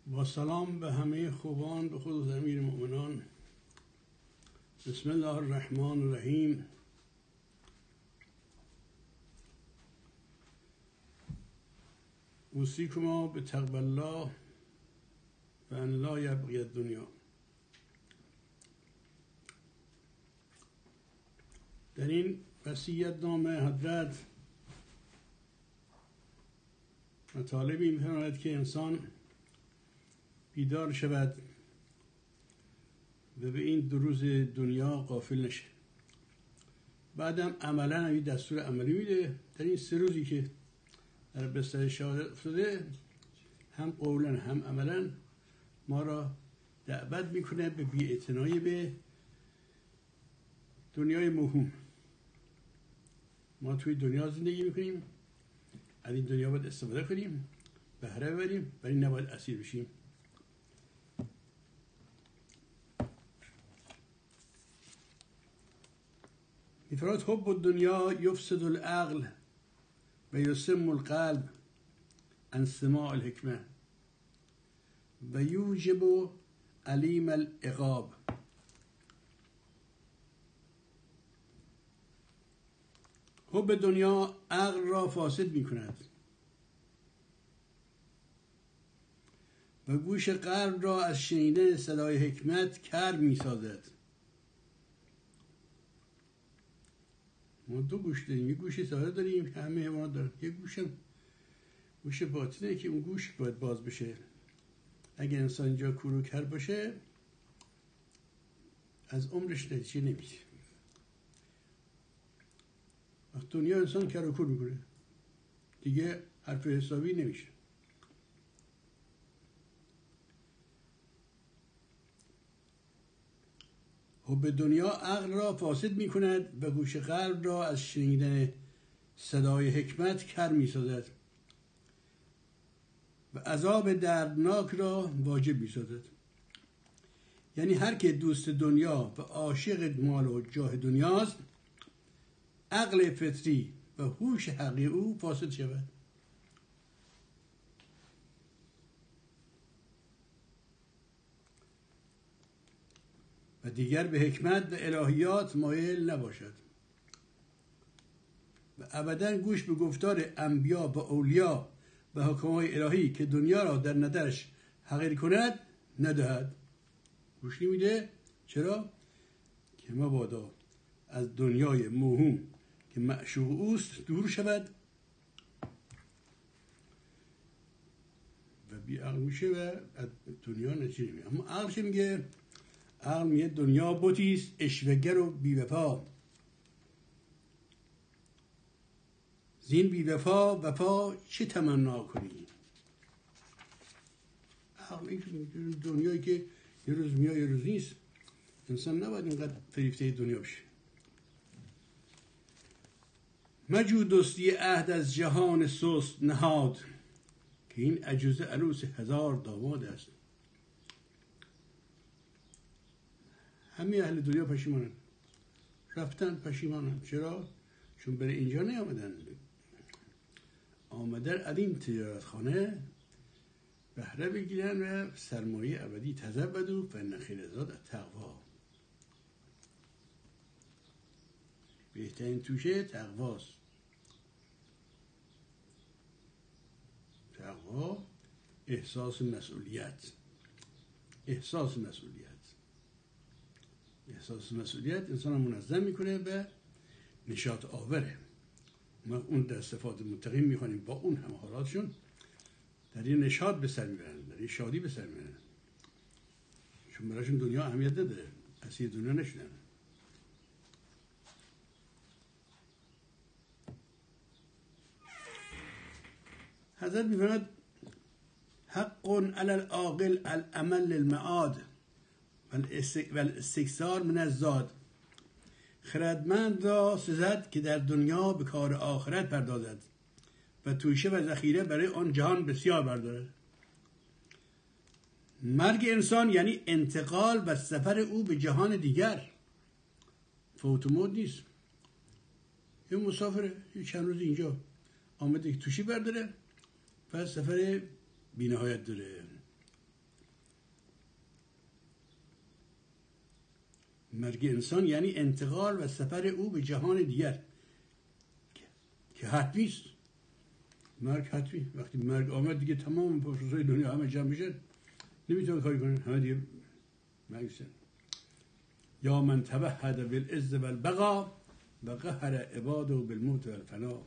با سلام به همه خوبان، به خود امیر مؤمنان. بسم الله الرحمن الرحیم. اوصیکما به تقوی الله و ان لا یبغی الدنیا. در این وصیت نامه حضرت مطالبی می‌فرماید که انسان بیدار شود و به این 2 روز دنیا غافل نشه. بعدم عملا این دستور عملی میده در این 3 روزی که در بستر شهادت افتاده، هم قولا هم عملا ما را دعوت میکنه به بی‌اعتنایی به دنیای موهوم. ما توی دنیا زندگی میکنیم، از این دنیا باید استفاده کنیم، بهره ببریم، ولی نباید اسیر بشیم. می‌فرماید حب الدنیا یفسد العقل و یسم القلب عن سماع الحکمه و یوجب علیم العقاب. حب دنیا عقل را فاسد می‌کند و گوش قلب را از شنیدن صدای حکمت کر می‌سازد. ما 2 گوش داریم، یک گوش ساده داریم، همه حیوانات دارن. یک گوش باطنه که اون گوش باید باز بشه. اگر انسان اینجا کور و کر باشه، از عمرش نتیجه نمیگیره. وقت دنیا انسان کر و کور میکنه، دیگه حرف حسابی نمیشه. حب دنیا عقل را فاسد می کند و گوش قلب را از شنیدن صدای حکمت کر می سازد و عذاب دردناک را واجب می سازد. یعنی هر که دوست دنیا و عاشق مال و جاه دنیاست، عقل فطری و هوش حقیقی او فاسد شود. و دیگر به حکمت و الهیات مایل نباشد و ابدا گوش به گفتار انبیا و اولیا و حکمای الهی که دنیا را در نظرش حقیر کند ندهد. گوش نمیده. چرا؟ که مبادا از دنیای موهوم که معشوق اوست دور شود و بی عقل میشه و از دنیا نتیجه میگیره. اما عقل چه میگه؟ عقل میگه دنیا بتیست اشوه‌گر و بی‌وفا، زین بی‌وفا وفا چه تمنا کنی؟ عقل این دنیایی که یه روز میاد یه روز نیست. انسان نباید اینقدر فریفته دنیا بشه. مجو دستی عهد از جهان سست نهاد، که این عجوزه عروس 1000 داماد است. همه اهل دنیا پشیمانن، رفتن پشیمانن. چرا؟ چون برای اینجا نیامدن، آمدن از این تجارت خانه بهره بگیرن و سرمایه ابدی تزودوا فان خیر الزاد التقوی. بهترین توشه تقواست. تقوا احساس مسئولیت. احساس مسئولیت انسان رو منظم میکنه و نشاط آوره. ما اون در صفات متقین میخوانیم با اون همه حالاتشون در این نشاط به سر میبرن، در این شادی به سر میبرن، چون برایشون دنیا اهمیت نداره، اسیر دنیا نشدن. حضرت میفرماید حق علی العاقل العمل للمعاد و الاستکثار من الزاد. خردمند را سزد که در دنیا به کار آخرت پردازد و توشه و ذخیره برای آن جهان بسیار بردارد. مرگ انسان یعنی انتقال و سفر او به جهان دیگر. فوت و موت نیست. یه مسافره، یه چند روز اینجا آمده که توشی برداره، پس سفر بی‌نهایت داره. مرگ انسان یعنی انتقال و سفر او به جهان دیگر که حتمی است. مرگ حتمی. وقتی مرگ آمد دیگه تمام پروسه‌های دنیا همه جمع میشن، نمیتونن کاری کنن، همه دیگه مرگ شدن. یا من توحد بالعز والبقا و قهر عباده بالموت والفنا.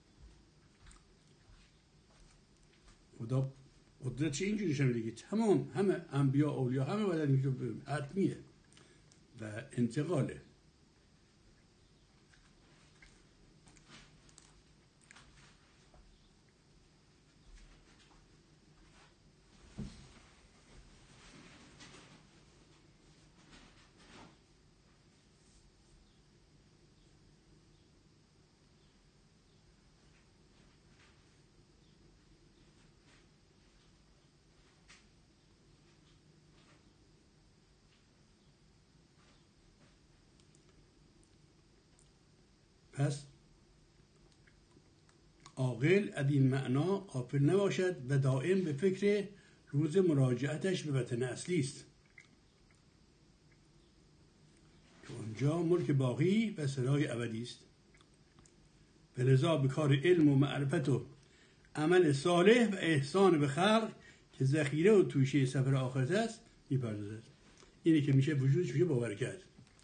خدا قدرتش اینجوری نشون میده که تمام همه انبیا اولیا همه باید اینجوری حتمیه و انتقاله. پس عاقل از این معنا غافل نباشد و دائم به فکر روز مراجعتش به وطن اصلی است که آنجا ملک باقی و سرای ابدی است. به لذا به کار علم و معرفت و عمل صالح و احسان به خلق که ذخیره و توشه سفر آخرت است میپردازد. اینی که میشه وجودش میشه باور کرد.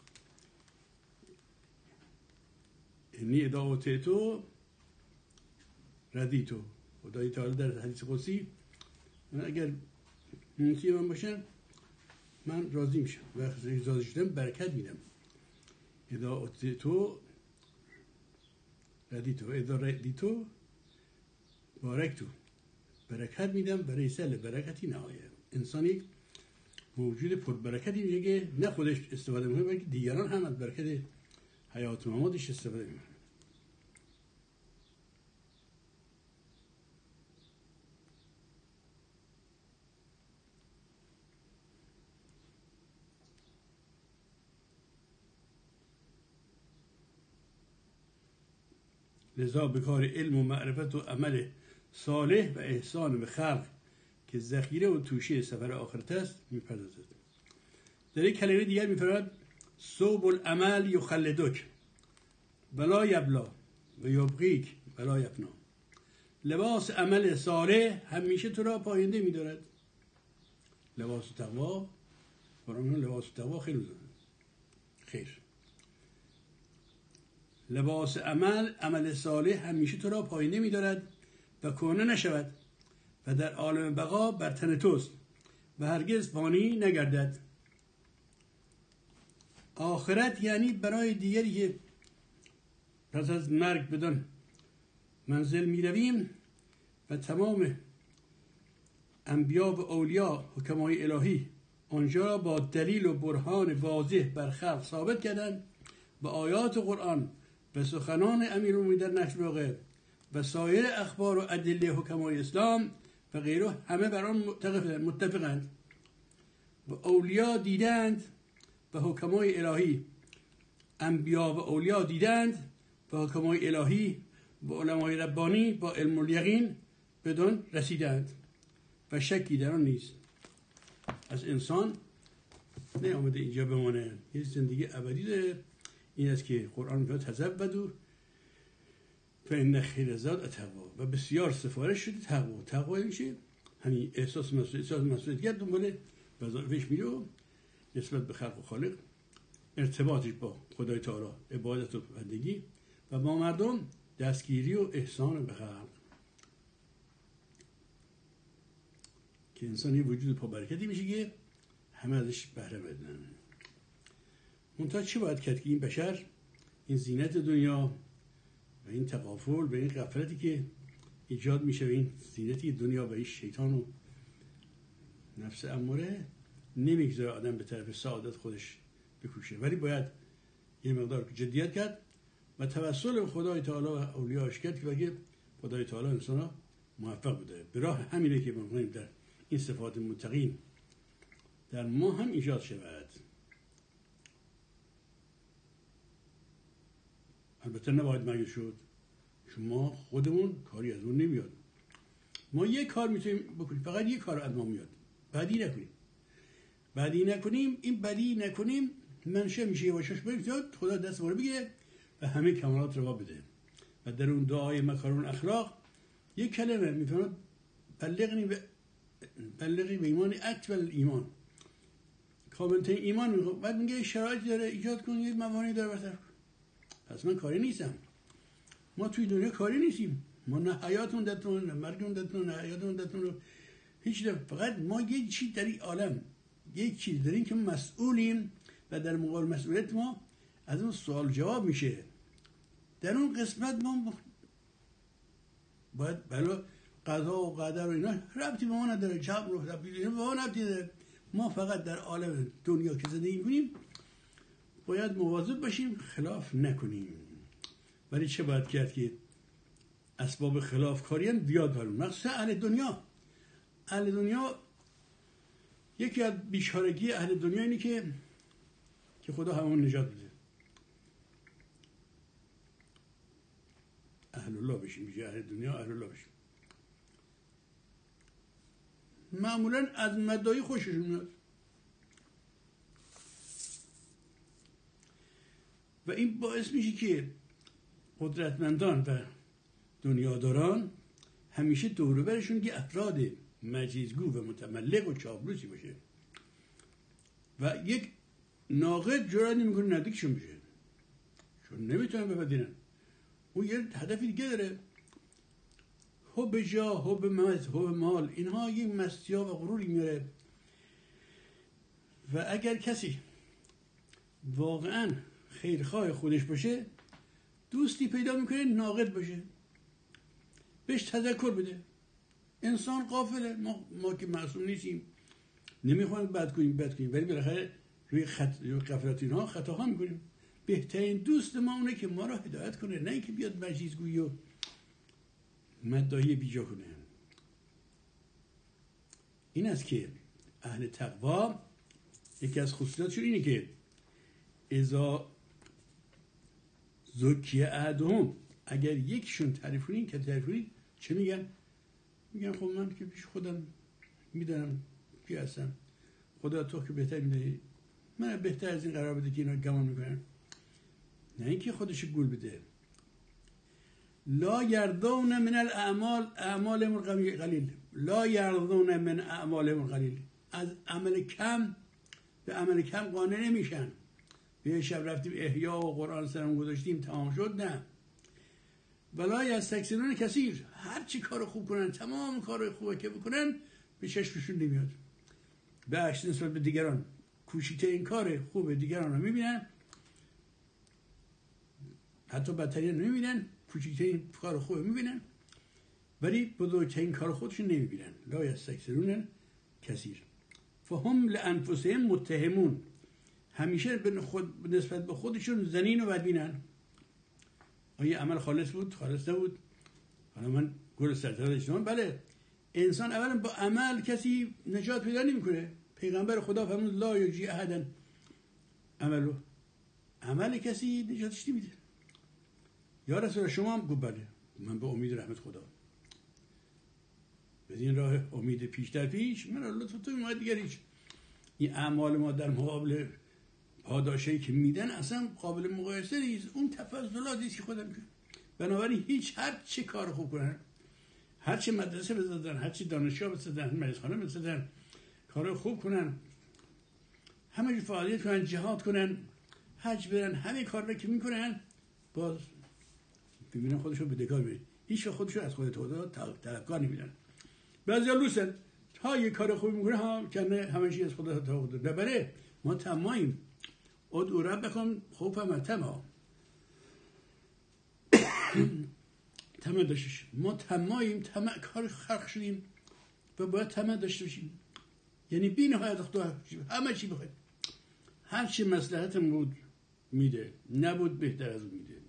انی اذا اوتیتو ردیتو. خدای تعالی در حدیث قدسی من اگر منتی من باشم من راضی میشم و راضی شدم برکت میدم. اذا اوتیتو ردیتو اذا ردیتو بارکتو. برکت میدم برای سل برکتی نهایه. انسان یک موجود پربرکتی میشه که نه خودش استفاده میکنه بلکه دیگران هم از برکت حیات و مماتش استفاده میکنه. لذا به کار علم و معرفت و عمل صالح و احسان به خلق که ذخیره و توشه سفر آخرت است میپردازد. در یک کلمه دیگر میفرماید صوب العمل یخلدک ولا یبلا و یبقیک ولا یفنا. لباس عمل صالح همیشه تو را پاینده می‌دارد. لباس تقوا، قرآن لباس تقوا خیر. لباس عمل صالح همیشه تو را پاینده می‌دارد و کهنه نشود و در عالم بقا بر تن توست و هرگز فانی نگردد. آخرت یعنی برای دیگری که پس از مرگ بدان منزل می رویم و تمام انبیا و اولیا حکمای الهی آنجا با دلیل و برهان واضح بر خلق ثابت کردند و آیات قرآن و سخنان امیرالمومنین در نشر واقع و سایر اخبار و ادله حکمای اسلام و غیره همه بر آن متفقند و اولیا دیدند و حکمای الهی انبیا و اولیا دیدند و حکمای الهی و علمای ربانی با علم الیقین بدان رسیدند و شکی در آن نیست. از انسان نه آمده اینجا بمانه، یه زندگی ابدی داره. این است که قرآن میگه تزودوا فإن خیر الزاد التقوا و بسیار سفارش شده تقوا. تقوا میشه همین احساس مسئولیت دنبال وظایفش میره و نسبت به خلق و خالق، ارتباطش با خدای تعالی، عبادت و بندگی و با مردم دستگیری و احسان به خلق، که انسان یه وجود پربرکتی میشه که همه ازش بهره بدن. منتها چی باید کرد که این بشر این زینت دنیا و این تغافل و این غفلتی که ایجاد میشه و این زینتی دنیا و این شیطان و نفس اماره نمیگذاره آدم به طرف سعادت خودش بکوشه، ولی باید یه مقدار جدیت کرد و توسل به خدای تعالی و اولیاءش کرد که بگه خدای تعالی انسان را موفق بوده. به راه همینه که ما می‌خوایم در این صفات متقین در ما هم ایجاد شود. البته نباید مگه شد، چون ما خودمون کاری از اون نمیاد. ما یک کار میتونیم بکنیم، فقط یک کار از ما میاد، بدی نکنیم. این بدی نکنیم منشه میشه یواشاش برید خدا دست ما رو بگیره و همه کمالات رو بده. و در اون دعای مکارم اخلاق یک کلمه میفرماد بلغنی به ایمان اکمل ایمان، کاملترین ایمان میخواد. بعد میگه شرایط داره ایجاد کن، یه موانعی داره برطرف کن. پس من کاری نیستم، ما توی دنیا کاری نیستیم، ما نه حیاتون دتون نه مرگون دتون نه حیاتون دتون هیچ دفعه. فقط ما یه چیز در این عالم یک چیز داریم که مسئولیم و در مقابل مسئولیت ما از اون سوال جواب میشه. در اون قسمت ما باید بلا قضا و قدر و اینا ربطی به ما نداره، جبر رو ربطی به ما نداره. ما فقط در عالم دنیا که زندگی می‌کنیم باید مواظب باشیم خلاف نکنیم. ولی چه باید کرد که اسباب خلاف کاری هم بیاد برون، مخصوصا اهل دنیا. اهل دنیا یکی از بیچارگی اهل دنیا اینه که خدا همون نجات بده، اهل الله بشیم. میگه اهل دنیا اهل الله بشیم. معمولا از مدعی خوششون میاد و این باعث میشه که قدرتمندان و دنیاداران همیشه دور برشون یه افراد مجیزگو و متملق و چاپلوسی باشه و یک ناقد جرأت نمیکنه نزدیکشون بشه، چون نمیتونن بپذیرن. اون یه هدفی دیگه داره، حب جاه، حب مز، حب مال، اینها یک مستیا و غروری میاره. و اگر کسی واقعا خیرخواه خودش باشه دوستی پیدا میکنه ناقد باشه، بهش تذکر بده. انسان غافله، ما که معصوم نیستیم، نمیخوایم بد کنیم ولی بالاخره روی غفلت اینها خطاها میکنیم. بهترین دوست ما اونه که ما را هدایت کنه، نه اینکه بیاد مجیزگویی و مدعی بیجا کنه. این است که اهل تقوا یکی از خصوصیاتشون اینه که اذا زکی احدهم، اگر یکشون تعریف کنین که تعریف کنین چه میگن؟ میگن خب من که پیش خودم میدونم کی هستم، خدا تو که بهتر میدونی، من بهتر از این قرار بده که اینا گمان میکنن. نه اینکه خودش گول بده. لا یرضون من الاعمال اعمالهم قلیل، لا یرضون من اعمالهم قلیل، از عمل کم به عمل کم قانع نمیشن. یه شب رفتیم احیا و قرآن سرم گذاشتیم تمام شد، نه. ولا یستکثرون کثیر، هر چی کار خوب کنن، تمام کار خوبه که بکنن به چشمشون نمیاد. به عکس نسبت به دیگران کوچکترین کار خوب دیگران رو میبینن، حتی بدترین نمیبینن، کوچکترین کار خوب میبینن ولی بزرگترین کار خودشون نمیبینن. لا یستکثرون کثیر فهم لانفسهم متهمون، همیشه نسبت به خودشون زنین و بدبینن. آیا عمل خالص بود؟ خالص نبود؟ حالا من گل سرطان اجتماع. بله، انسان اولا با عمل کسی نجات پیدا نمیکنه. پیغمبر خدا فرمود لا یجزی احدا عملو، عمل کسی نجاتش نمیده. یا رسول شما هم گفت بله، من به امید رحمت خدا بدین راه امید پیش در پیش من لطف تو میاد دیگر هیچ. این اعمال ما در مقابل پاداشی که میدن اصلا قابل مقایسه نیست. اون تفضلاتی که خودم میکنم. بنابراین هیچ هر چه کار خوب کنن، هر چه مدرسه بزدن، هر چه دانشگاه بزدن، مدرسه‌خانه بزدن، کار خوب کنن، همه فعالیت کنن، جهاد کنن، حج برن، همه کار رو که میکنن باز ببینن خودشو به دکار میرن. هیچ خودشو از خود خدا طلبکار نمیدن. بعضیا لوسن، ها یه کار خوب میکنه ها کنه همه چیز از خدا طلب کنه. ببره ما تماییم ادعو ربکم خوفا و طمعا، طمع داشتیم. ما تماییم، طمع کار خلق شدیم و باید طمع داشته باشیم. یعنی بی نهایت خدا همه چی بخواید، هر چی مصلحتم بود میده، نبود بهتر از اون میده.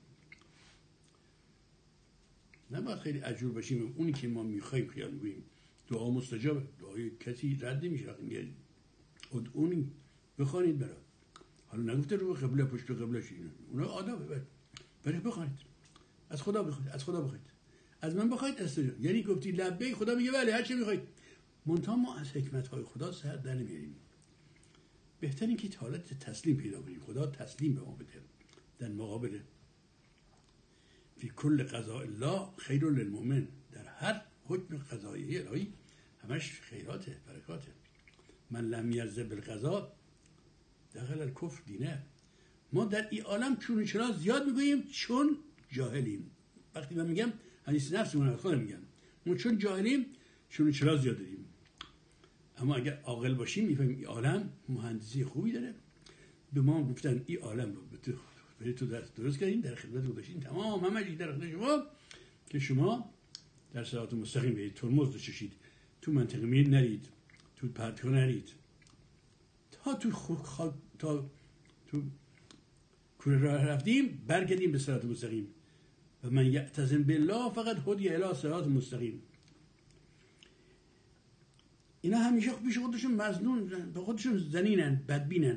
نباید خیلی عجول باشیم. اونی که ما میخوایم خیال میگوییم دعا مستجابه، دعای کسی رد نمیشه. وقتی میگه ادعونی بخوانید برای، حالا نگفته رو قبله پشت قبله شید، اونا آدابه، ولی بخوانید از خدا بخواید، از خدا بخواید، از من بخواید استجابه. یعنی گفتی لبیک، خدا میگه بله هر چی میخواید. منتها ما از حکمت های خدا سر در نمیاریم. بهتر این که حالت تسلیم پیدا کنیم. خدا تسلیم به ما بده در مقابل فی کل قضاء الله خیر للمؤمن، در هر حکم قضایی الهی همش خیراته، برکاته. من لم یرضى بالقضاء دخل الکفر دینه. ما در این عالم چون چرا زیاد میگوییم چون جاهلیم. وقتی من میگم حدیث نفسمون خودم میگم ما چون جاهلیم چون چرا زیاد داریم. اما اگر عاقل باشیم میفهمیم این عالم مهندسی خوبی داره. به ما گفتن این عالم رو برای تو درست کردیم، در خدمت گذاشتیم، تمام همه چیز در خدمت شما که شما در صراط مستقیم برید، ترمز بکشید، تو منطقه میر نرید، تو پرتگاه نرید، تا تو کوره راه رفتیم برگردیم به صراط مستقیم. و من یعتصم بالله فقط هدی الی صراط مستقیم. اینا همیشه پیش خودشون مظنون، به خودشون زنینن، بدبینن.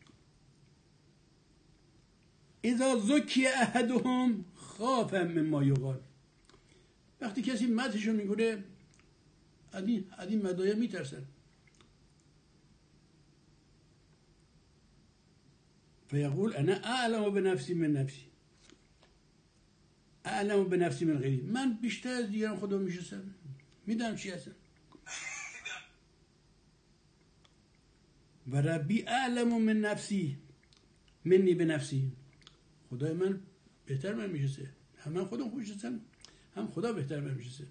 اذا زکی احدهم خاف مما یقال. وقتی کسی مدحشو میکنه از این مدایا میترسن. فیقول انا اعلم بنفسی من نفسی، اعلم بنفسی من غیری. من بیشتر از دیگران خدا میشناسم، میدونم چی هستم. و ربی اعلم من نفسی منی به نفسی. خدای من بهتر من میشناسه، هم من خودم خوب میشناسم، هم خدا بهتر من میشناسه.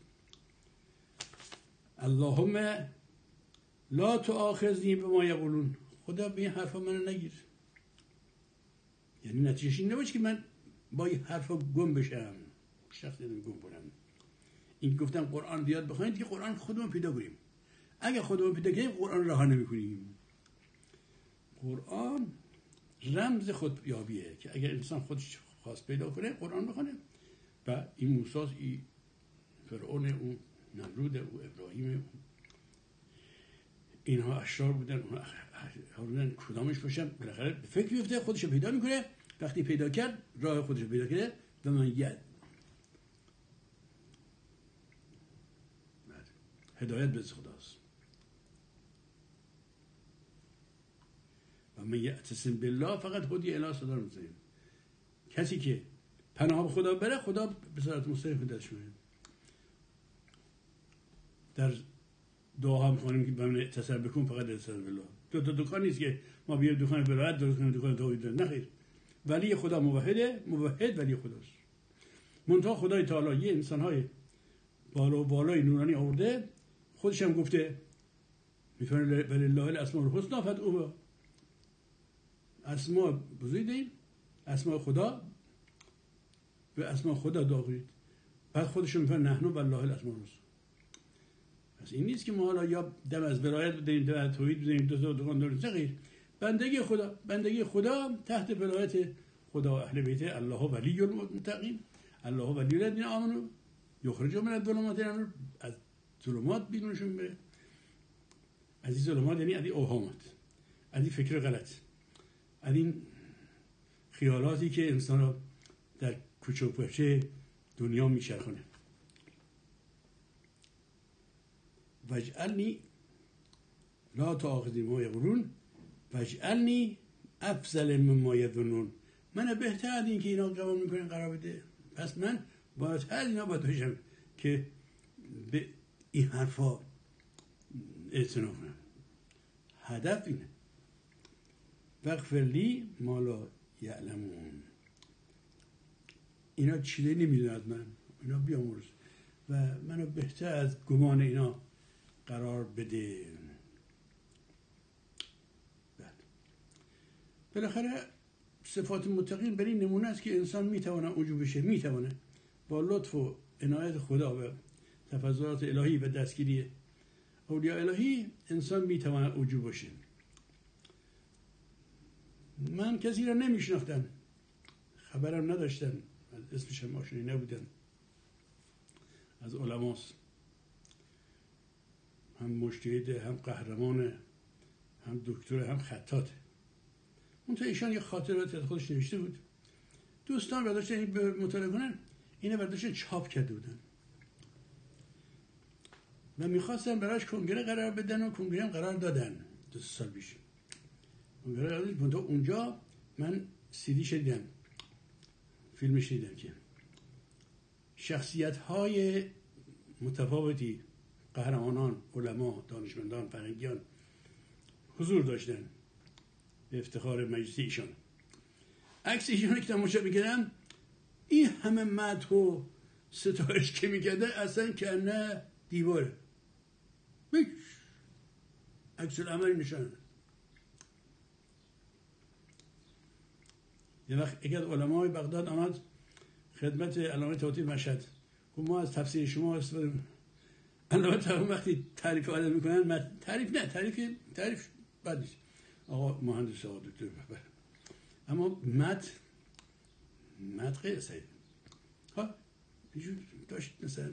اللهم لا تؤاخذنی بما یقولون. خدا به این حرفا منو نگیر. یعنی نتیجهش این نباشه که من با این حرفا گم بشم، شخصی گم کنم. این گفتم قرآن بیاد بخونید که قرآن خودمون پیدا کنیم. اگه خودمون پیدا کنیم قرآن رها نمی‌کنیم. قرآن رمز خود یابیه که اگر انسان خودش خواست پیدا کنه قرآن بخونه. و این موسی، این فرعون، اون نمرود، او ابراهیم، اینها اشرار بودن، اون هارون کدامش باشن، بالاخره به فکر میفته، خودش پیدا میکنه. وقتی پیدا کرد راه خودش پیدا کرده و من هدایت به خداست. و من یعتصم بالله فقط هدی الی صراط مستقیم. کسی که پناه به خدا بره خدا به صراط مستقیم هدایتش میکنه. در دعا هم می‌خوانیم که من اعتصم بکن فقط اعتصم بالله. دو دکان نیست که ما بیایم دکان ولایت درست کنیم، دکان توحید. نه خیر. ولی خدا موحده، موحد ولی خداست. منتها خدای تعالی یه انسان‌های بالای نورانی آورده، خودش هم گفته میفرماید ولله الاسماء الحسنی فادعوه. اسماء بزرگ داریم، اسماء خدا به اسماء خدا دعا کنید. بعد خودشون میفرماید نحن والله الاسماء الحسنی. پس این نیست که ما حالا یا دم از ولایت بدیم، دم از توحید بدیم، دو دکان درست. غیر. بندگی خدا تحت ولایت خدا و اهل بیت. الله ولی المتقین، الله ولی الذین آمنوا یخرجهم من الظلمات الى النور. از ظلمات بیرونشون بره. از این ظلمات یعنی از این اوهامات، از این فکر غلط، از این خیالاتی که انسان را در کوچه و پشه دنیا میچرخونه. واجعلنی لا تؤاخذنی بما یقولون واجعلنی افضل مما یظنون. من بهتر از این که اینا قبول میکنن قرار بده. پس من باید از اینا باید باشم که به این حرفا اعتنا کنم. هدف اینه. واغفر لی ما لا یعلمون. اینا چیزی نمیدونن از من، اینا بیامرز و منو بهتر از گمان اینا قرار بده. بالاخره صفات متقین برای نمونه است که انسان میتونه عجوب بشه، میتونه با لطف و عنایت خدا و تفضلات الهی و دستگیری اولیاء الهی انسان میتونه عجوب بشه. من کسی را نمیشناختم، خبرم نداشتم، اسمش هم آشنایی نبودم، از علماست، هم مجتهد، هم قهرمان، هم دکتر، هم خطاط. اون تا ایشان یه خاطرات از خودش نوشته بود. دوستان برداشتن این مطالعه کنن، اینه برداشتن چاپ کرده بودن و میخواستن براش کنگره قرار بدن و کنگره هم قرار دادن 2 سال پیش. اونجا من سیدی شدیدم، فیلم شدیدم که شخصیت های متفاوتی، قهرمانان، علما، دانشمندان، فرهنگیان حضور داشتن به افتخار مجلس ایشان. عکس ایشان که تماشا میکردم، این همه مدح و ستایش که میکرده اصلا که نه دیواره، هیچ عکس العملی نشانه. یه وقت یکی از علمای بغداد آمد خدمت علامه طاطی مشهد، گفت ما از تفسیر شما استفاده. علامه طاطی وقتی تعریف آدم میکنن، تعریف بد نیست، آقا مهندس، آقا دکتر، اما مد غیر صحیح. ها ایشون داشت مثلا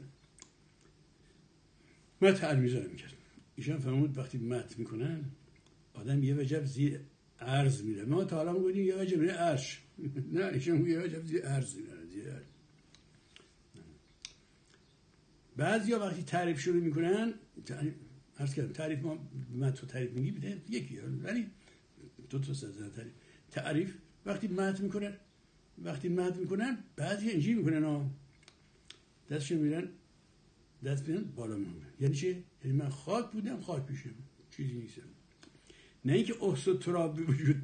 مد عرمیزه میکرد، ایشان فرمود وقتی مد میکنن آدم یه وجب زیر عرض میره. ما تا حالا میگفتیم یه وجب میره عرش، نه ایشان یه وجب زیر عرض میره، زیر عرض. بعضیا وقتی تعریف شروع میکنن، عرض کردم تعریف ما مد تو تعریف میگی بده یکی، ولی دو تا سه تعریف وقتی مد میکنن بعضی اینجوری میکنن دستشون میرن بالا میمونه. یعنی چه؟ یعنی من خاک بودم، خاک پیشم، چیزی نیستم. نه اینکه احسد تراب به وجود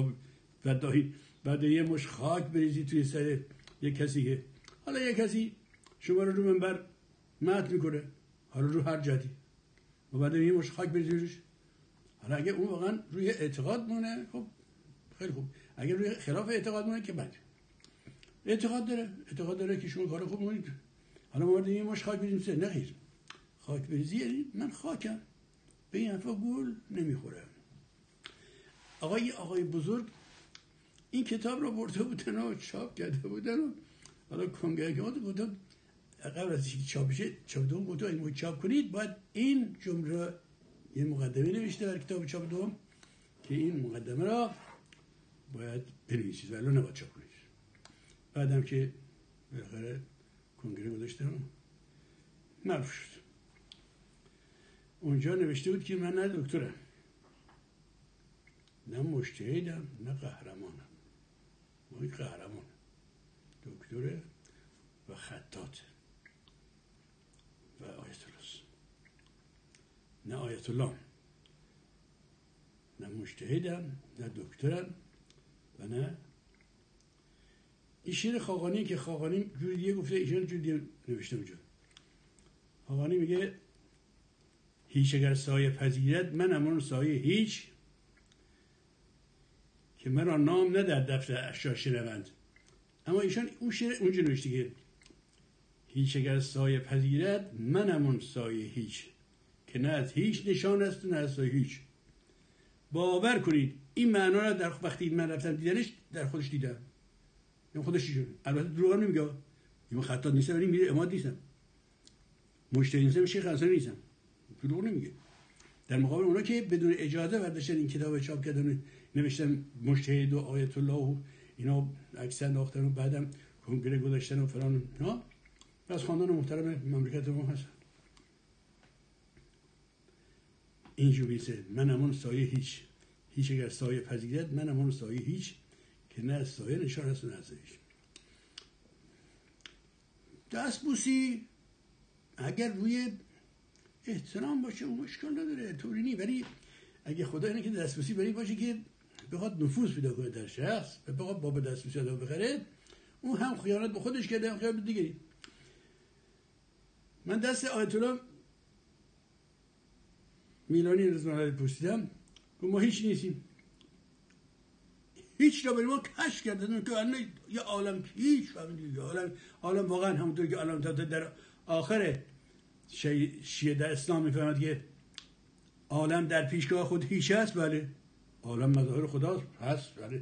بعد یه مش خاک بریزی توی سر یه کسی که حالا یه کسی شما رو منبر مد میکنه، حالا رو هر جهتی، و بعد یه مش خاک بریزی روش. حالا اگه اون واقعا روی اعتقاد مونه، خب خیلی خوب. اگه روی خلاف اعتقاد مونه که بد. اعتقاد داره که شما کار خوب میکنید، حالا ما یه مش خاک بریزیم. نه خیر، خاک بریزی یعنی من خاکم، به این حرفا گول نمیخوره. آقای بزرگ این کتاب رو برده بودن و چاپ کرده بودن و حالا کنگرگات گفتن قبل از اینکه چاپ بشه، چاپ دوم گفتن این چاپ کنید باید این جمله یه مقدمه نوشته برای کتاب چاپ دوم که این مقدمه را باید بنویسید ولی نباید چاپ کنید. بعدم که بالاخره کنگره گذاشتم معروف شد. اونجا نوشته بود که من نه دکترم، نه مجتهدم، نه قهرمانم. ما یک قهرمان، دکتره و خطاطه و آیت الله، نه آیت الله، نه مجتهدم، نه دکترم و نه. این شعر خاقانی که خاقانی جوری دیگه گفته، ایشان جوری دیگه نوشته اونجا. خاقانی میگه هیچ اگر سایه پذیرد من همون سایه هیچ، که مرا نام نه در دفتر اشجار شنوند. اما ایشان اون شعر اونجا نوشته که هیچ اگر سایه پذیرد من همون سایه هیچ، که نه از هیچ نشان است و نه از سایه هیچ. باور کنید این معنا را در وقتی من رفتم دیدنش در خودش دیدم. این خودش چی شد؟ البته دروغ نمیگه، من خطاط نیستم ولی میره اماد نیستم، مجتهد نیستم، شیخ انصاری نیستم، دروغ نمیگه. در مقابل اونا که بدون اجازه برداشتن این کتاب چاپ کردن، نوشتن مجتهد و آیت الله و اینا عکس انداختن و بعدم کنگره گذاشتن و فلان، ها از خاندان محترم مملکت ما هستن. اینجوری سه من همون سایه هیچ اگر سایه پذیرد من همون سایه هیچ، که نه از سایه نشان است و نه از هیچ. دستبوسی اگر روی احترام باشه اون مشکل نداره، طوری نی، ولی اگه خدا اینه که دستبوسی برای باشه که بخواد نفوذ پیدا کنه در شخص و بخواد باب دستبوسی آدم بخره، اون هم خیانت به خودش کرده هم خیانت به دیگری. من دست آیت الله میلانی رضوان الله پرسیدم، گفت ما هیچ نیستیم، هیچ را برای ما کشف کردن که یه عالم هیچ فهمیدید، عالم واقعا همونطور که عالم در آخر شیعه در اسلام میفهمد که عالم در پیشگاه خود هیچ است. بله عالم مظاهر خداست، هست، بله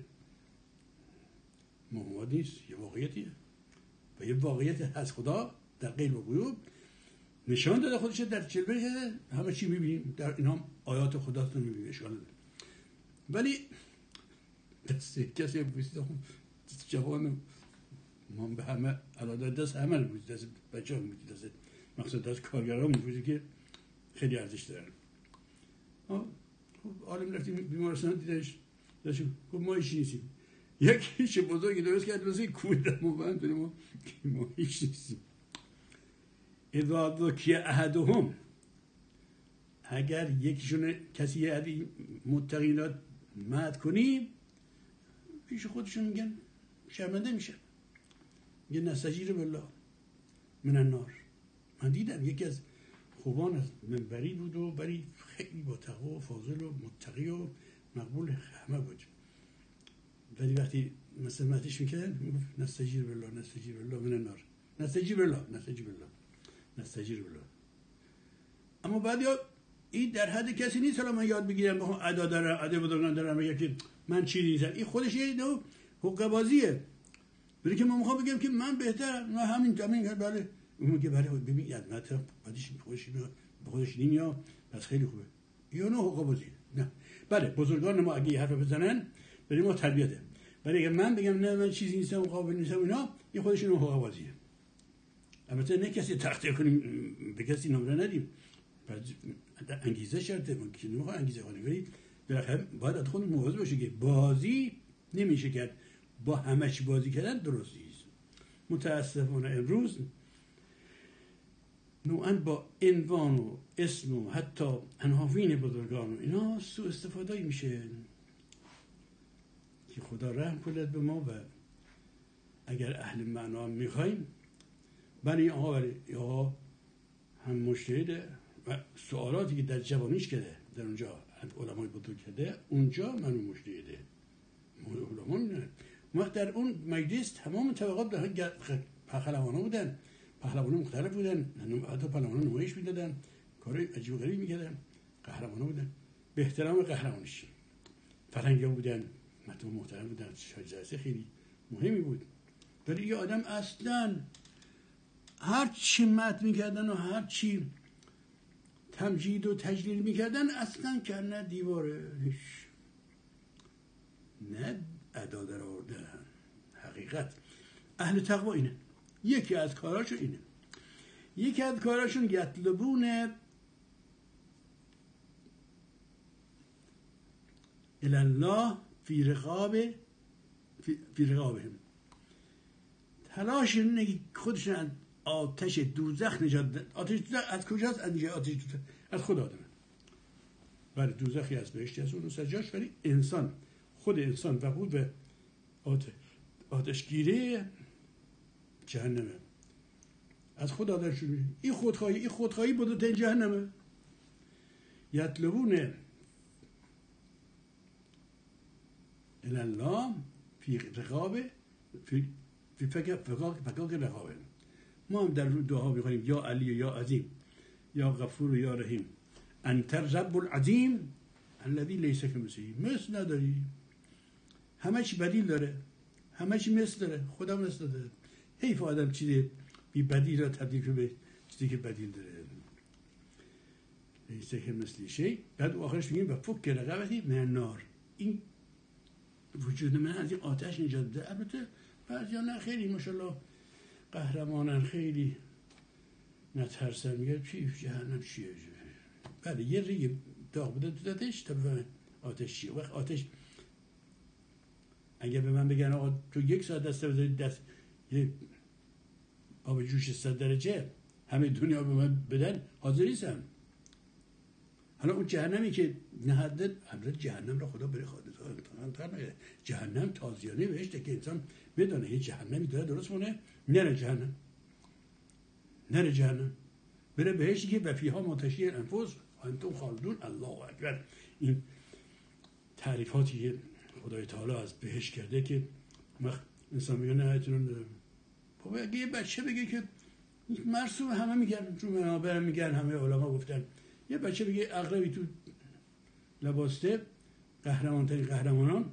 محمد نیست، یه واقعیتیه و یه واقعیت هست. خدا در غیب و غیوب نشان داده خودش در جلوه همه چی میبینیم، در اینا آیات خداست رو میبینیم، اشکال نداره. ولی دست کسی بوسید جوان ما به همه علاوه دست همه رو بوسید، دست بچه‌ها میبوسید، دست مقصد دست کارگران میبوسید که خیلی ارزش دارن. خب عالم رفتیم بیمارستان دیدش، داشتیم خب ما هیچ نیستیم. یکیش بزرگی درست کرد واسه کودم و بند ما که ما هیچ نیستیم. اذا ذکی احدهم، اگر یکیشون کسی عدی متقینات مد کنیم پیش خودشون میگن شرمنده میشن، میگن نستجیر بالله من النار. من دیدم یکی از خوبان از منبری بود و بری خیلی با تقوا و فاضل و متقی و مقبول همه بود، ولی وقتی مثلا مدحش میکردن میگفت نستجیر بالله نستجیر بالله من النار، نستجیر بالله نستجیر بالله نستجیر بالله. اما بعد یا این در حد کسی نیست حالا من یاد بگیرم بخوام ادا دارم ادا بزرگان دارم بگم که من چی نیستم. این خودش یه نوع حقه بازیه، ولی که من میخوام بگم که من بهترم، من همین بله اون میگه بله ببین یادمت بعدش به خودش نمیاد پس خیلی خوبه. یا نه حقه بازی نه. بله بزرگان ما اگه حرف بزنن برای ما تربیته، ولی اگه من بگم نه من چیزی نیستم قابل نیستم اینا، این خودش اون حقه بازیه. البته نه کسی تخطیه کنیم به کسی نمره ندیم، انگیزه شرطه، ما که نمیخوام انگیزه کنیم، ولی بالاخره باید از خود مواظب باشه که بازی نمیشه کرد با همه چی بازی کردن درست نیست. متاسفانه امروز نوعاً با عنوان و اسم و حتی عناوین بزرگان و اینا سوء استفاده میشه که خدا رحم کند به ما. و اگر اهل معنا میخوایم برای آقا هم مجتهده و سوالاتی که در جوانیش کرده در اونجا علمای بزرگ کرده اونجا منو مجتهده علما نه. وقت در اون مجلس تمام طبقات پهلوانا بودن، پهلوانا مختلف بودن، حتی پهلوانا نمایش میدادن، کار عجیب و غریب میکردن، قهرمانا بودن به احترام قهرمانش. فرنگا بودن، مردم محترم بودن، جلسه خیلی مهمی بود. ولی یه آدم اصلا هر چی مد میکردن و هر چی تمجید و تجلیل میکردن اصلا که نه دیواره نه ادا در آوردن. حقیقت اهل تقوا اینه، یکی از کاراشون اینه، یکی از کاراشون یطلبون الی الله فی رقابهم، تلاش اینه که خودشون آتش دوزخ نجات. آتش دوزخ از کجاست؟ از آتش دوزخ از خدا داره. ولی دوزخی از بهشتی از اون سجاش، ولی انسان خود انسان وقود به آتشگیری جهنمه از خدا داره شروع. این خودخواهی بزرگترین جهنمه. یطلبون الی الله فی رقابه فی فقاق رقابه. ما هم در دعا می‌خونیم یا علی یا عظیم یا غفور یا رحیم انت الرب العظیم الذی لیس کمثله، مثل نداری، همه چی بدیل داره، همه چی مثل داره، خدا مثل داره. حیف آدم چیزی بی بدیل را تبدیل کنه به چیزی که بدیل داره. لیس کمثله شیء. بعد آخرش میگیم و فک رقبتی من النار، این وجود من از این آتش نجات بده. البته بعضیا نه خیلی ماشاءالله قهرمانن، خیلی نترسن، میگه چی جهنم چیه. بله یه ریگ داغ بوده تو دستش تا بفهمه آتش چیه. وقت آتش اگر به من بگن آقا تو 1 ساعت دست بذاری دست یه آب جوش 100 درجه همه دنیا به من بدن حاضر نیستم. حالا اون جهنمی که نهده حضرت جهنم را خدا بره خواهده جهنم تازیانه بهشته که انسان بدانه یه جهنمی داره درست مونه نره جهنم بره بهشتی که وفیها منتشی الانفس انتم خالدون. الله اکبر. این تعریفاتی که خدای تعالی از بهشت کرده که انسان میگه نه ایتون بابا اگه یه بچه بگه که مرسوم همه میگن چون منابع میگن همه علما گفتن یه بچه بگه عقربی تو لباسته قهرمانترین قهرمانان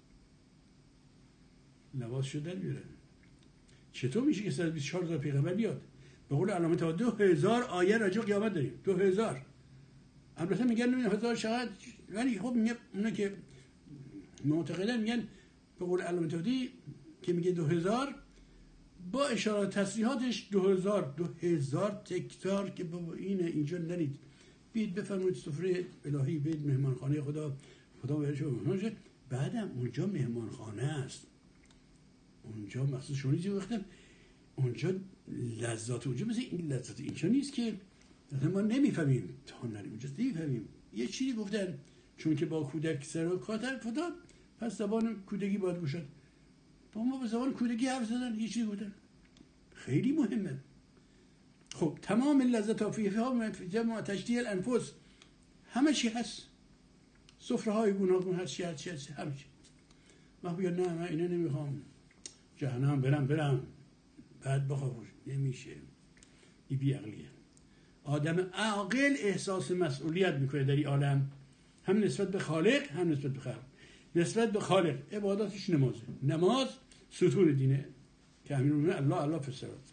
لباس شدن میره. چطور میشه که 124,000 پیغمبر بیاد؟ به قول علامه تا 2000 آیه راجع قیامت داریم. 2000 البته میگن نمیدونم 1000 چقدر، ولی خب میگه اونا که معتقدن میگن به قول علامه تادی که میگه 2000 با اشارات تصریحاتش 2000 تکرار که بابا اینه اینجا نرید، بیاید بفرمایید سفره الهی، بیاید مهمانخانه خدا بهش مهمان شد بعدم اونجا مهمانخانه است، اونجا مخصوص شما چیزی گفتم، اونجا لذات اونجا مثل این لذات اینجا نیست که ما نمیفهمیم تا نریم اونجا نمیفهمیم. یه چیزی گفتن چون که با کودک سر کاتر فتاد پس زبان کودکی باید گوشد. با ما به زبان کودکی حرف زدن، یه چیزی گفتن خیلی مهمه. خب تمام لذت ها جمع تشتیه الانفس همه چی هست، سفره های گوناگون هست، چی هست همه چی. من بگم نه من اینو نمیخوام، جهنم برم بعد بخوام، نمیشه. این بیعقلیه. آدم عاقل احساس مسئولیت میکنه در این عالم، هم نسبت به خالق هم نسبت به خلق. نسبت به خالق عباداتش نمازه، نماز ستون دینه که همین رو الله فسرات،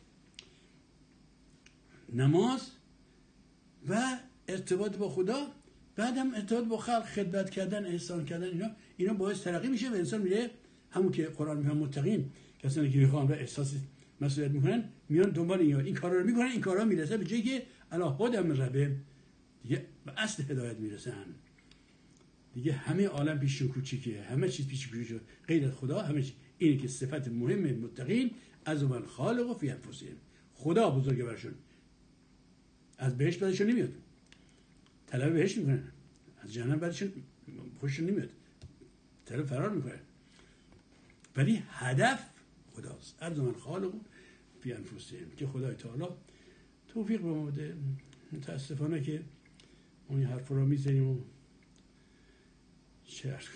نماز و ارتباط با خدا، بعدم ارتباط با خلق، خدمت کردن، احسان کردن، اینا باعث ترقی میشه و انسان میره همون که قرآن میگه متقین، کسانی که میخوان و احساس مسئولیت میکنن میان دنبال این کارا رو میکنن، این کارا میرسه به جایی که الا هدی من ربهم، دیگه به اصل هدایت میرسن. دیگه همه عالم پیششون کوچیکه، همه چیز پیششون غیر از خدا، همه چیز. اینه که صفت مهم متقین از من خالق فی انفسهم، خدا بزرگه برشون، از بهشت بعدشون نمیاد، طلب بهشت میکنن، از جهنم بعدشون خوششون نمیاد، طلب فرار میکنن، ولی هدف خداست. از من خالق فی انفسهم، که خدای تعالی توفیق به ما بده. متاسفانه که اون حرف رو میزنیم و چه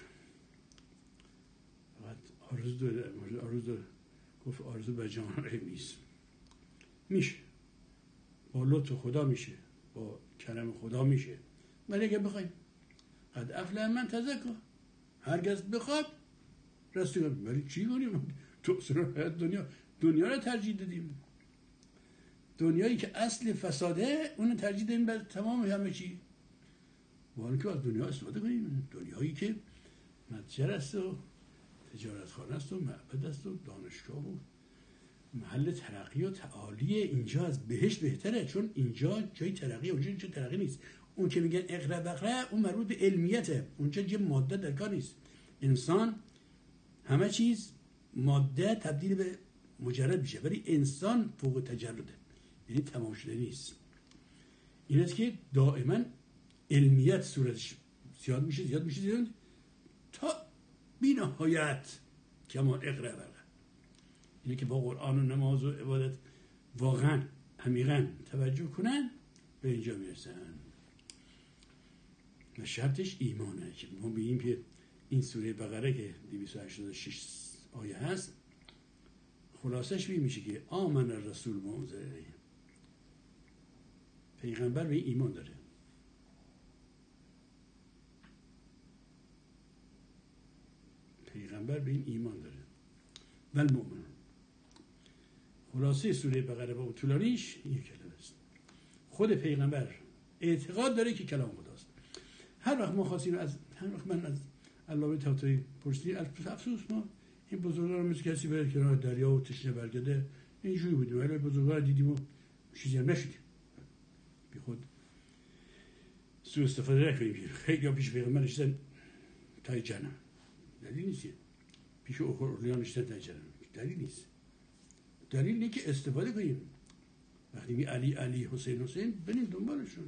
آرزو داره گفت آرزو به جان نیست. میشه با لطف خدا، میشه با کرم خدا، میشه. ولی اگه بخوایم قد افلح من تزکا، هرگز بخواد رستگار، ولی چی کنیم؟ تو سرایت دنیا رو ترجیح دادیم، دنیایی که اصل فساده اون ترجیح دادیم بر تمام همه چی. باید که از دنیا استفاده کنیم، دنیایی که متجر است و تجارتخانه است و معبد است و دانشگاه و محل ترقی و تعالی. اینجا از بهشت بهتره، چون اینجا جای ترقی، اونجا جای ترقی نیست. اون که میگن اقرا بقرا اون مربوط به علمیته، اونجا جای ماده در کار نیست. انسان همه چیز ماده تبدیل به مجرد میشه، ولی انسان فوق تجرده، یعنی تمام شده نیست. این است که دائما علمیت صورتش زیاد میشه تا بی نهایت، کما اقرا بقرا. اینه که با قرآن و نماز و عبادت واقعا عمیقا توجه کنن به اینجا میرسن. و شرطش ایمانه که ما بگیم که این سوره بقره که 286 آیه هست، خلاصش میشه که آمن الرسول ما انزل الیه، پیغمبر به ایمان داره. پیغمبر به این ایمان داره. ول مؤمنون. خلاصه سوره بقره با طولانیش این کلمه است. خود پیغمبر اعتقاد داره که کلام خداست. هر وقت ما خواستیم هر وقت من از علامه طباطبایی پرسیدم، افسوس ما این بزرگان مثل کسی بره کنار دریا و تشنه برگرده اینجوری بودیم، ولی بزرگان دیدیم و چیزی هم نشدیم. بی خود سوء استفاده نکنیم. خیلی ها پیش پیغمبر نشستن تای جهنم، دلیل نیست. پیش اولیان نشستن تای جهنم، دلیل نیست. دلیل اینه که استفاده کنیم. وقتی می علی حسین بریم دنبالشون.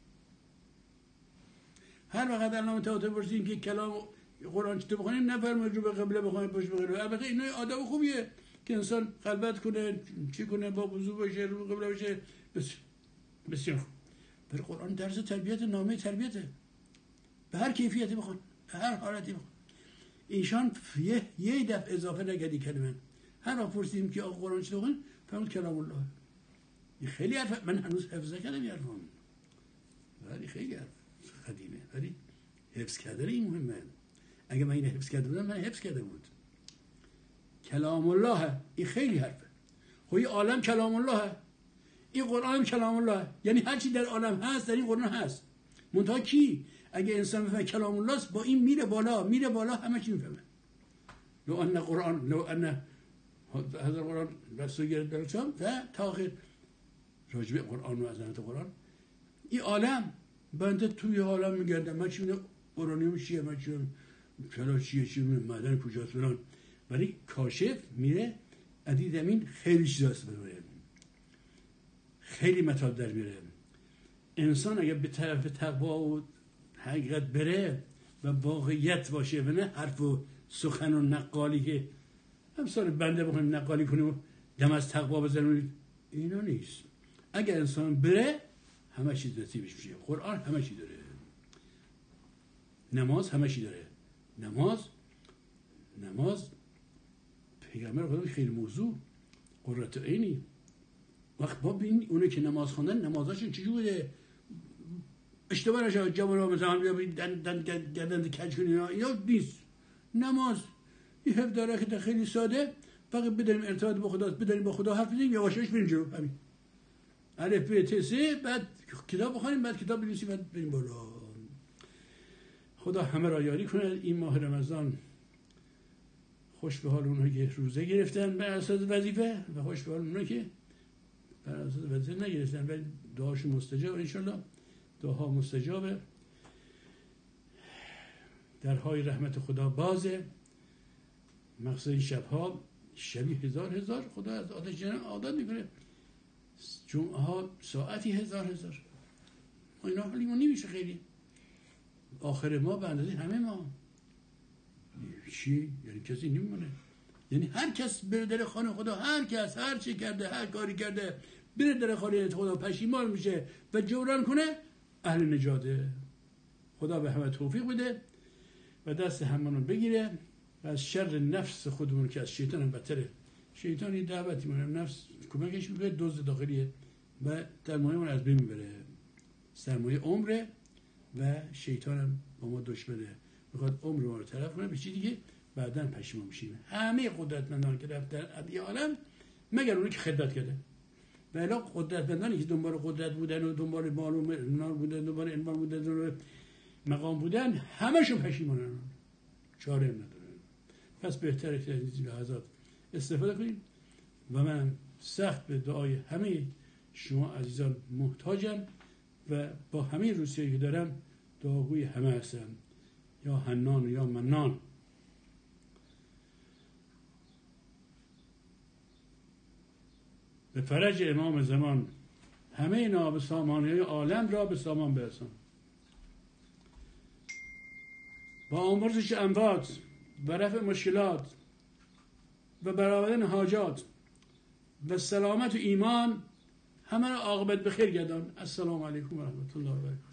هر وقت علامه طباطبایی پرسیدیم که کلام قرآن چطور بخونیم، نفرمایید رو به قبله بخونیم پشت به قبله. البته اینا آداب خوبیه که انسان خلوت کنه، چی کنه، با وضو باشه، رو به قبله باشه، بسیار خوب. ولی قرآن درس تربیت، نامه تربیته. به هر کیفیتی بخون، به هر حالتی بخون. ایشان یه دفعه اضافه نکردی کلمه. هر وقت پرسیدیم که آقا قرآن چطور بخونیم، فرمود کلام الله. این خیلی حرف، من هنوز حفظ نکردم این حرفام، ولی خیلی حرف قدیمه، ولی حفظ کردن این مهمه. اگه من این حفظ کرده بودم، من حفظ کرده بود. کلام الله، این خیلی حرفه. خب این عالم کلام الله، این قرآن کلام الله، یعنی هر چی در عالم هست در این قرآن هست. منتها کی؟ اگه انسان بفهمه کلام الله است، با این میره بالا همه چی میفهمه. لو ان هذا القرآن رسول گرفتم و تا آخر راجب قرآن و عظمت قرآن. این عالم بنده توی عالم میگردم، من چی میدونم اورانیوم چیه، من چی چرا چی معدن کجاست فلان. ولی کاشف میره عدید امین خیلی چیزاست بره، خیلی مطالب در میره. انسان اگر به طرف تقوا و حقیقت بره و واقعیت باشه و نه حرف و سخن و نقالی که همسال بنده بخونیم نقالی کنیم و دم از تقوا بزنیم، اینا نیست. اگر انسان بره همه چیز نصیبش میشه. قرآن همه چی داره، نماز همه چی داره. نماز پیغمبر خدا خیلی موضوع قرة عینی. وقت با ببین اونه که نماز خوندن نمازاشون چجوره، اشتباه نشه جوونا مثلا گردن کج کنین اینا نیست. نماز یه حفظ داره که خیلی ساده، فقط بدونیم ارتباط با خدا، بدونیم با خدا حرف بزنیم، یواشش بریم جلو. همین الف ب ت س، بعد کتاب بخونیم، بعد کتاب بنویسیم، بعد بریم بالا. خدا همه را یاری کنه. این ماه رمضان خوش به حال اونها که روزه گرفتن بر اساس وظیفه و خوش به حال اونها که بر اساس وظیفه نگرفتن، ولی دعاشون مستجاب ان شاء الله. دعاها مستجابه، درهای رحمت خدا بازه. مقصد این شبها شبی هزار خدا از آتش جهنم آزاد میکنه. جمعه ها ساعتی هزار ما اینا حالیمون نمیشه خیلی. آخر ما به اندازه همه ما چی؟ یعنی کسی نمیمونه. یعنی هر کس بره در خانه خدا، هر کس هر چی کرده، هر کاری کرده، بره در خانه خدا پشیمان میشه و جبران کنه، اهل نجاته. خدا به همه توفیق بده و دست هممون بگیره و از شر نفس خودمون که از شیطان هم بدتره. شیطان یه دعوتی مونه، نفس کمکش میکنه، دزد داخلیه و در مایمون از بین میبره. سرمایه عمره و شیطان هم با ما دشمنه، میخواد عمر ما رو تلف کنه به چیزی که بعداً پشیمان میشیم. همه قدرتمندان که رفتن ادیه عالم مگر اونی که خدمت کرده، ولی قدرتمندانی که دنبال قدرت بودن و دنبال مال و منال بودن، دنبال انبال بودن، دنبال مقام بودن، همشون پشیمانن، چاره هم ندارن. پس بهتره که از این لحظات استفاده کنیم و من سخت به دعای همه شما عزیزان محتاجم و با همه روسیه‌ای که دارم دعاگوی همه هستم، یا حنان یا منان. به فرج امام زمان همه ناب سامانه عالم را به سامان برسان، با آمرزش اموات و رفع مشکلات و برآوردن حاجات و سلامت و ایمان همه را عاقبت بخیر گردان. السلام علیکم و رحمت الله و برکاته.